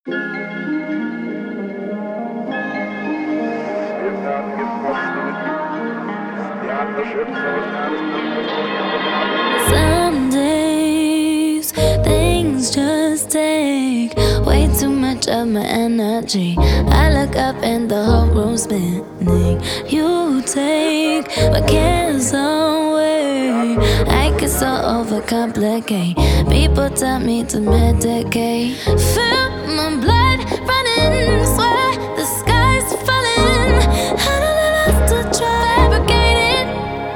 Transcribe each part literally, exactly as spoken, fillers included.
Some days things just take way too much of my energy. I look up and the whole room's spinning. You take my cares away. I get so overcomplicate. People tell me to medicate. Feel my blood running, swear the sky's falling. I don't know else to try fabricate it.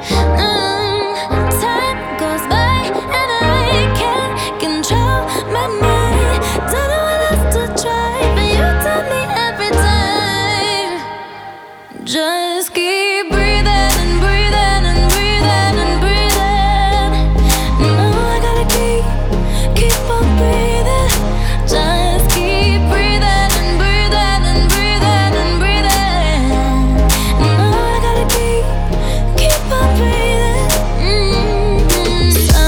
Um, time goes by and I can't control my mind. Don't know what else to try, but you tell me every time. Just keep breathing and breathing and breathing and breathing. No, I gotta keep, keep on breathing. Just keep breathing and breathing and breathing and breathing. No, I gotta keep, keep on breathing. Mm-hmm.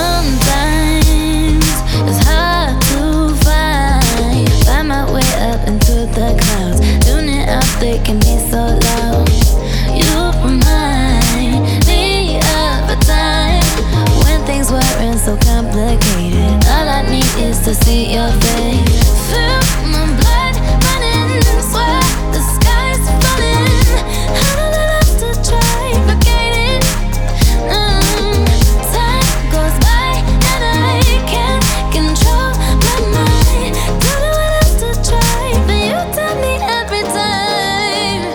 Sometimes it's hard to find, find my way up into the clouds. Tuning out, they can be so loud. You remind me of a time when things weren't so complicated. All I need is to see your face. Feel my blood running, swear the sky's falling. I don't know else to try, forget it. Um, time goes by and I can't control my mind. Don't know what else to try, but you tell me every time.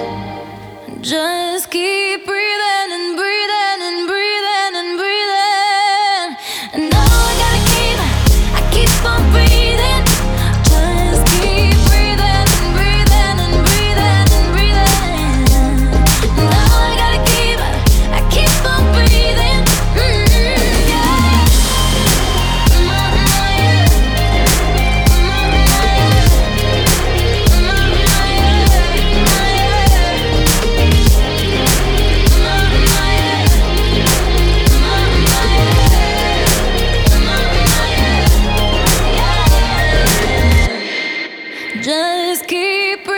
Just keep breathing and breathing and breathing and breathing. And no, I gotta keep, I keep on breathing. Just keep breathing and breathing and breathing and breathing. And no, I gotta keep, I keep on breathing. Mm-hmm, yeah. Just keep breathing.